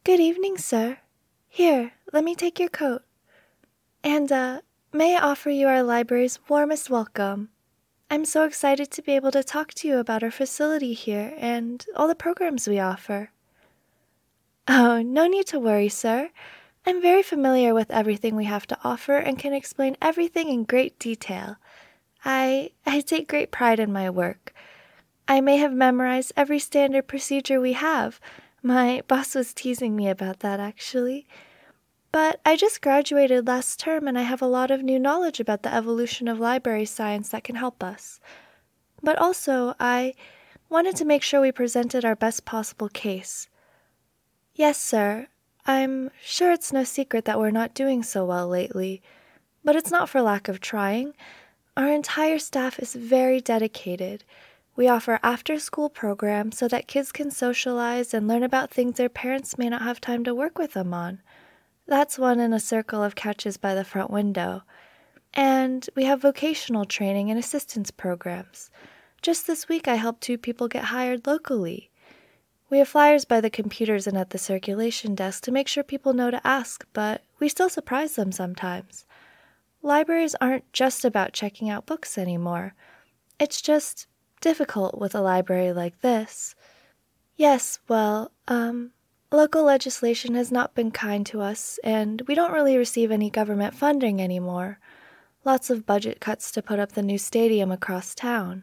Good evening, sir. Here, let me take your coat. And, may I offer you our library's warmest welcome. I'm so excited to be able to talk to you about our facility here and all the programs we offer. Oh, no need to worry, sir. I'm very familiar with everything we have to offer and can explain everything in great detail. I take great pride in my work. I may have memorized every standard procedure we have. My boss was teasing me about that, actually. But I just graduated last term and I have a lot of new knowledge about the evolution of library science that can help us. But also, I wanted to make sure we presented our best possible case. Yes, sir, I'm sure it's no secret that we're not doing so well lately, but it's not for lack of trying. Our entire staff is very dedicated. We offer after-school programs so that kids can socialize and learn about things their parents may not have time to work with them on. That's one in a circle of couches by the front window. And we have vocational training and assistance programs. Just this week I helped 2 people get hired locally. We have flyers by the computers and at the circulation desk to make sure people know to ask, but we still surprise them sometimes. Libraries aren't just about checking out books anymore. It's just difficult with a library like this. Yes, well, local legislation has not been kind to us, and we don't really receive any government funding anymore. Lots of budget cuts to put up the new stadium across town.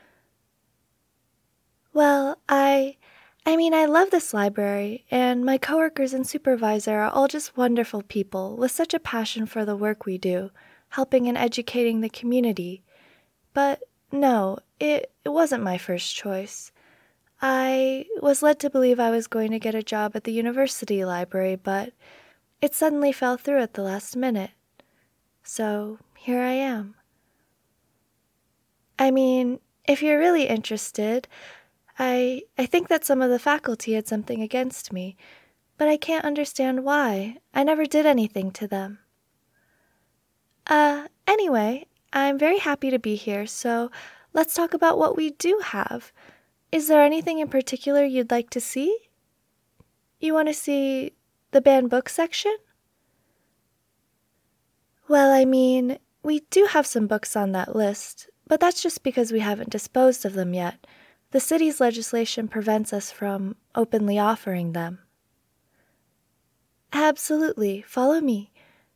Well, I love this library, and my coworkers and supervisor are all just wonderful people with such a passion for the work we do, helping and educating the community. But no, it wasn't my first choice. I was led to believe I was going to get a job at the university library, but it suddenly fell through at the last minute. So here I am. If you're really interested, I think that some of the faculty had something against me, but I can't understand why. I never did anything to them. Anyway, I'm very happy to be here, so let's talk about what we do have. Is there anything in particular you'd like to see? You want to see the banned book section? Well, we do have some books on that list, but that's just because we haven't disposed of them yet. The city's legislation prevents us from openly offering them. Absolutely, follow me.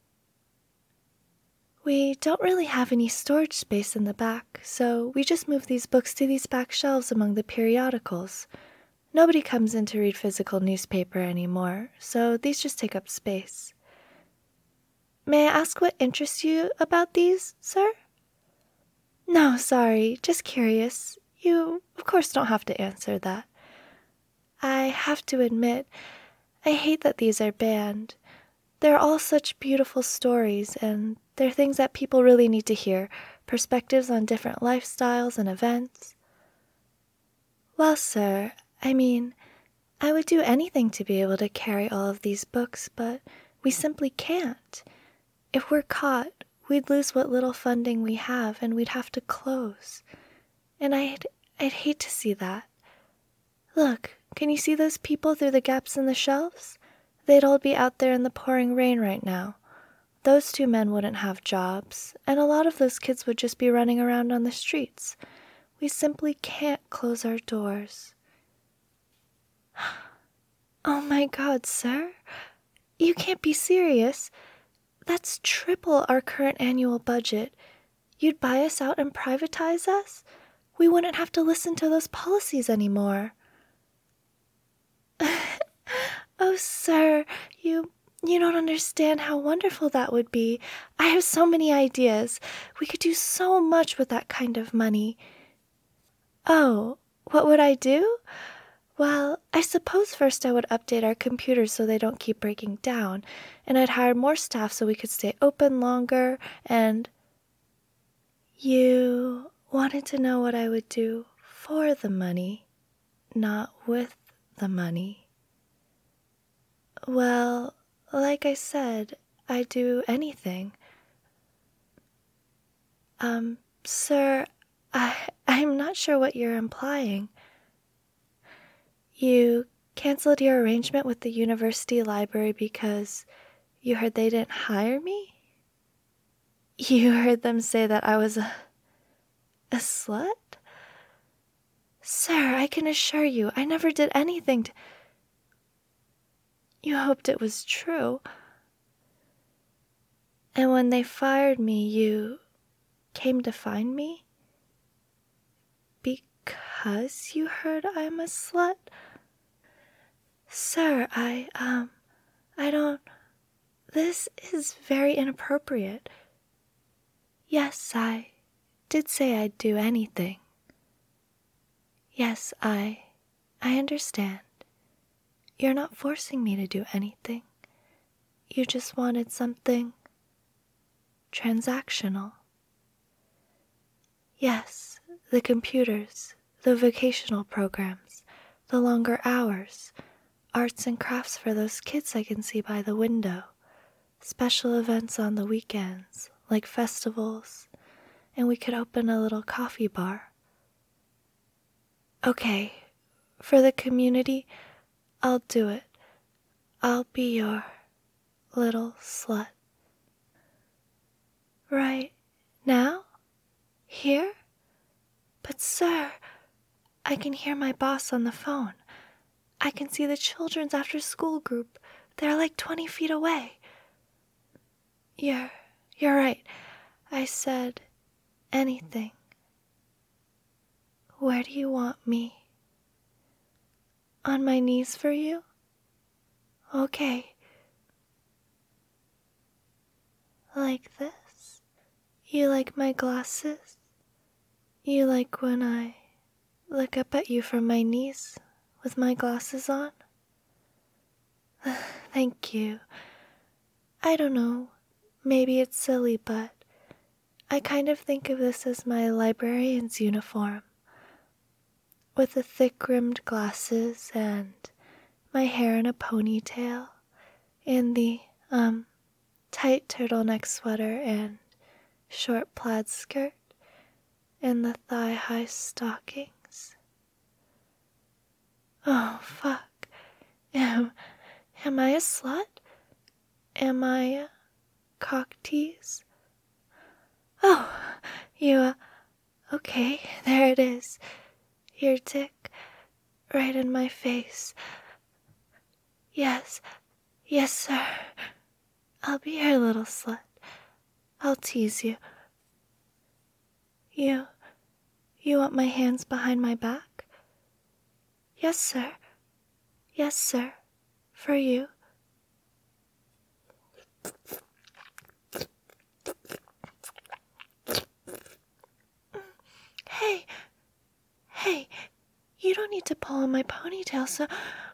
We don't really have any storage space in the back, so we just move these books to these back shelves among the periodicals. Nobody comes in to read physical newspaper anymore, so these just take up space. May I ask what interests you about these, sir? No, sorry, just curious. You, of course, don't have to answer that. I have to admit, I hate that these are banned. They're all such beautiful stories, and they're things that people really need to hear, perspectives on different lifestyles and events. Well, sir, I would do anything to be able to carry all of these books, but we simply can't. If we're caught, we'd lose what little funding we have, and we'd have to close. And I'd hate to see that. Look, can you see those people through the gaps in the shelves? They'd all be out there in the pouring rain right now. Those 2 men wouldn't have jobs, and a lot of those kids would just be running around on the streets. We simply can't close our doors. Oh my God, sir. You can't be serious. That's triple our current annual budget. You'd buy us out and privatize us? We wouldn't have to listen to those policies anymore. Oh, sir, you don't understand how wonderful that would be. I have so many ideas. We could do so much with that kind of money. Oh, what would I do? Well, I suppose first I would update our computers so they don't keep breaking down, and I'd hire more staff so we could stay open longer, and... You wanted to know what I would do for the money, not with the money. Well, like I said, I'd do anything. Sir, I'm not sure what you're implying. You canceled your arrangement with the university library because you heard they didn't hire me? You heard them say that I was a slut? Sir, I can assure you, I never did anything to... You hoped it was true. And when they fired me, you came to find me? Because you heard I'm a slut? Sir, I don't... This is very inappropriate. Yes, I did say I'd do anything. Yes, I understand. You're not forcing me to do anything. You just wanted something transactional. Yes, the computers, the vocational programs, the longer hours, arts and crafts for those kids I can see by the window, special events on the weekends, like festivals, and we could open a little coffee bar. Okay, for the community, I'll do it. I'll be your little slut. Right now? Here? But sir, I can hear my boss on the phone. I can see the children's after-school group. They're like 20 feet away. You're right. I said anything. Where do you want me? On my knees for you? Okay. Like this? You like my glasses? You like when I look up at you from my knees with my glasses on? Thank you. I don't know. Maybe it's silly, but I kind of think of this as my librarian's uniform. With the thick-rimmed glasses and my hair in a ponytail and the, tight turtleneck sweater and short plaid skirt and the thigh-high stockings. Oh, fuck. Am I a slut? Am I a cock tease? Oh, you, okay, there it is. Your dick, right in my face. Yes, sir. I'll be your little slut. I'll tease you. You want my hands behind my back? Yes, sir. Yes, sir. For you. Hey, you don't need to pull on my ponytail, so...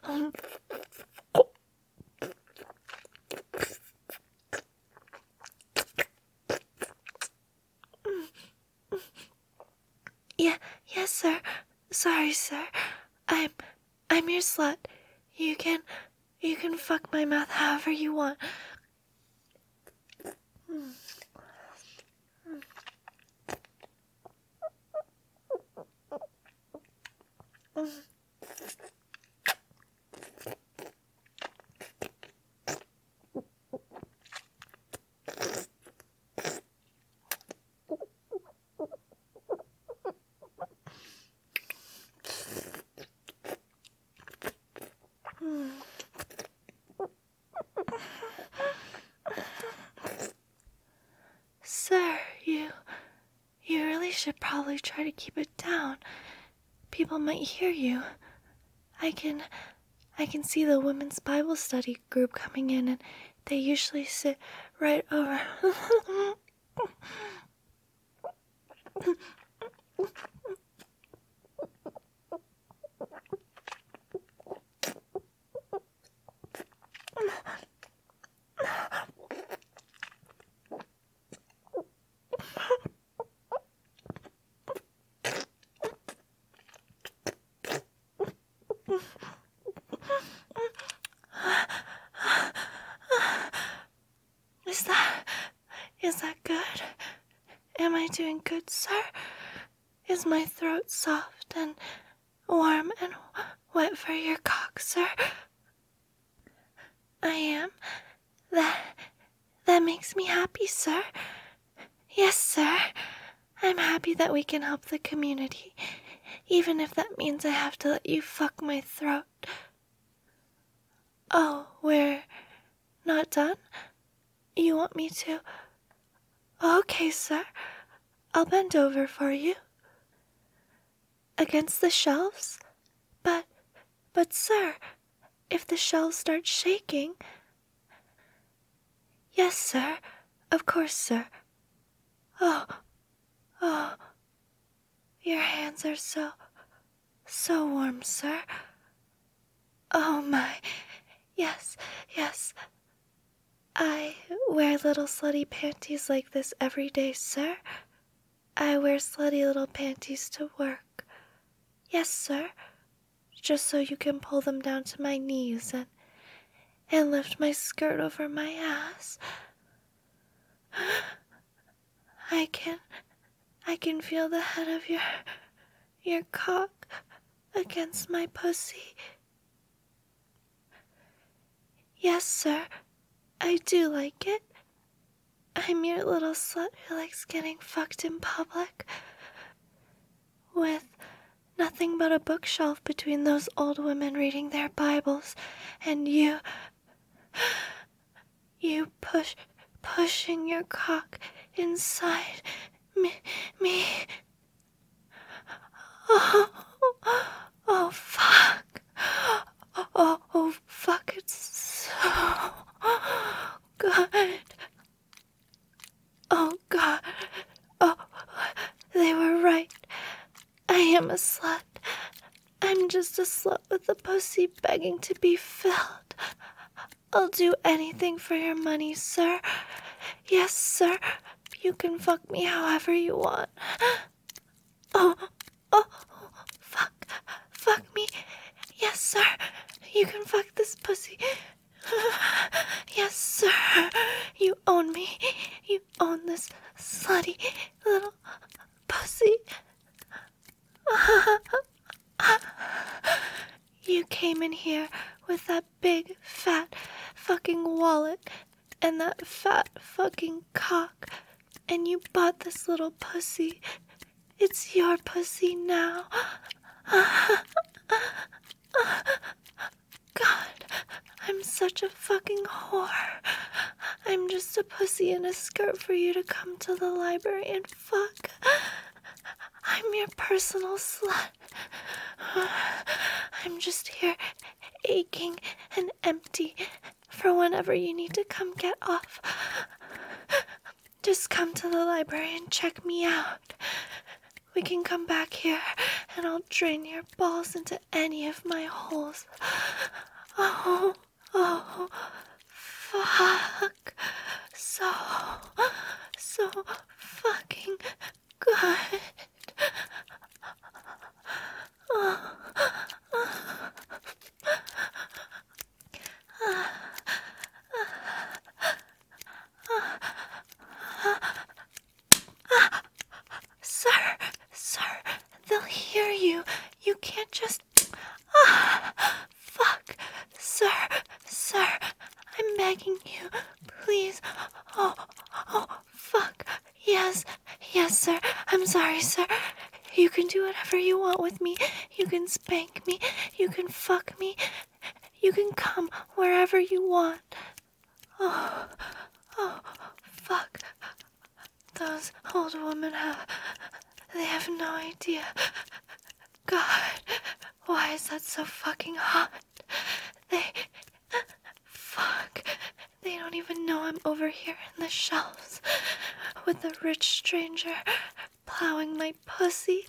Yes, sir. Sorry, sir. I'm your slut. You can fuck my mouth however you want. Sir, you really should probably try to keep it down. People might hear you. I can see the women's Bible study group coming in, and they usually sit right over. Is that good? Am I doing good, sir? Is my throat soft and warm and wet for your cock? fuck, sir? I am? That makes me happy, sir. Yes, sir. I'm happy that we can help the community, even if that means I have to let you fuck my throat. Oh, we're not done? You want me to? Okay, sir. I'll bend over for you. Against the shelves? But sir, if the shelves start shaking... Yes, sir. Of course, sir. Oh, your hands are so warm, sir. Oh my, yes. I wear little slutty panties like this every day, sir. I wear slutty little panties to work. Yes, sir. Just so you can pull them down to my knees and lift my skirt over my ass. I can feel the head of your cock against my pussy. Yes, sir, I do like it. I'm your little slut who likes getting fucked in public. With nothing but a bookshelf between those old women reading their Bibles, and you pushing your cock inside me. Oh, fuck. Oh, fuck, it's so good. Oh, God. Oh, they were right. I am a slut. I'm just a slut with a pussy begging to be filled. I'll do anything for your money, sir. Yes, sir. You can fuck me however you want. Oh, fuck me. Yes, sir. You can fuck this pussy. Yes, sir. You own me. You own this slutty little pussy. You came in here with that big, fat fucking wallet and that fat fucking cock, and you bought this little pussy. It's your pussy now. God, I'm such a fucking whore. I'm just a pussy in a skirt for you to come to the library and fuck. I'm your personal slut. I'm just here aching and empty for whenever you need to come get off. Just come to the library and check me out. We can come back here and I'll drain your balls into any of my holes. Oh, fuck. So fucking good. Sir, they'll hear you. You can't just... fuck. Sir, I'm begging you, please. Oh, fuck. Yes, sir. I'm sorry, sir. You can do whatever you want with me. You can spank me. You can fuck me. You can come wherever you want. Oh, fuck. Those old women they have no idea. God, why is that so fucking hot? They don't even know I'm over here in the shelves with a rich stranger plowing my pussy.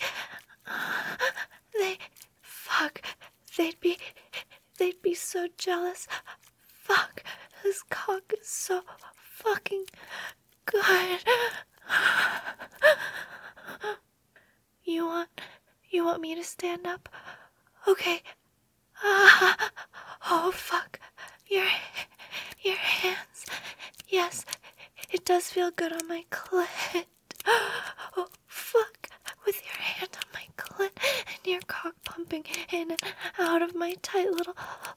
They'd be so jealous. Fuck, this cock is so fucking good. You want me to stand up? Okay. Oh, fuck. Your hands. Yes, it does feel good on my clit. Oh, fuck. With your hand on my clit and your cock pumping in and out of my tight little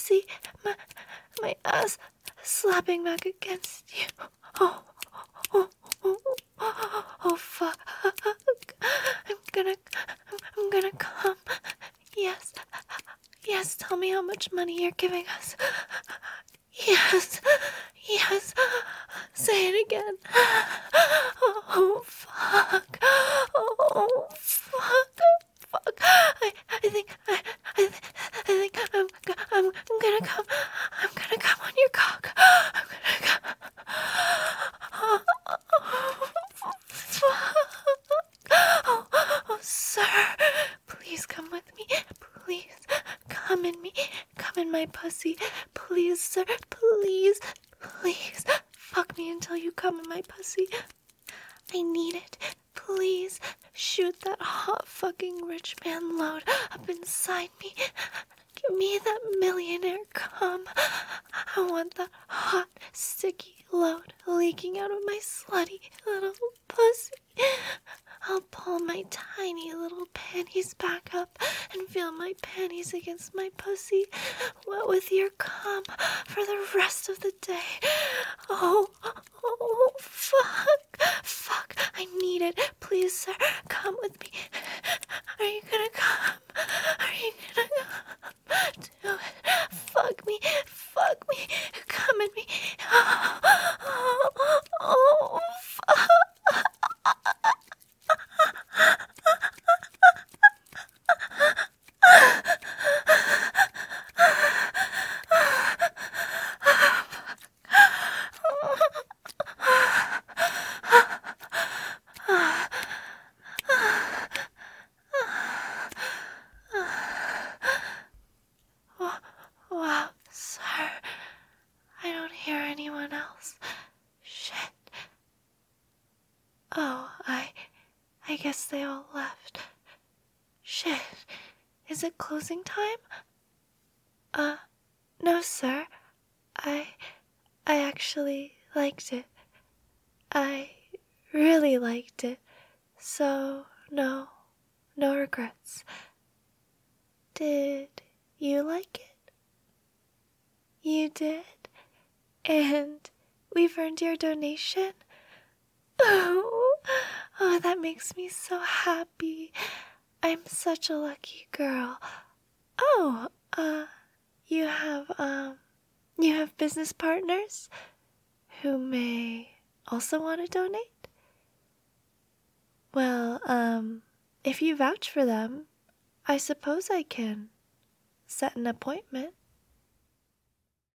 see my ass slapping back against you. Oh, oh, oh, oh, fuck. I'm gonna come. Yes, yes, tell me how much money you're giving us. Yes, yes, say it again. Oh, fuck. Oh, fuck. Fuck. I think I'm gonna come. I'm gonna come on your cock. I'm gonna come. Oh, sir, please come with me. Please, come in me. Come in my pussy. Please, sir, please, please. Fuck me until you come in my pussy. I need it. Please, shoot that hot fucking rich man load up inside me. Give me that millionaire cum. I want that hot, sticky load leaking out of my slutty little pussy. I'll pull my tiny little panties back up and feel my panties against my pussy, wet with your cum for the rest of the day. Oh, fuck. Fuck, I need it. Please, sir, come with me. Are you gonna come? Are you gonna come? Do it. Fuck me. Come at me. Oh, fuck. Wow, sir. I don't hear anyone else. Shit. Oh, I guess they all left. Shit. Is it closing time? No, sir. I actually liked it. I really liked it. So, no regrets. Did you like it? You did? And we've earned your donation? Oh, that makes me so happy. I'm such a lucky girl. Oh, you have business partners who may also want to donate? Well, if you vouch for them, I suppose I can set an appointment.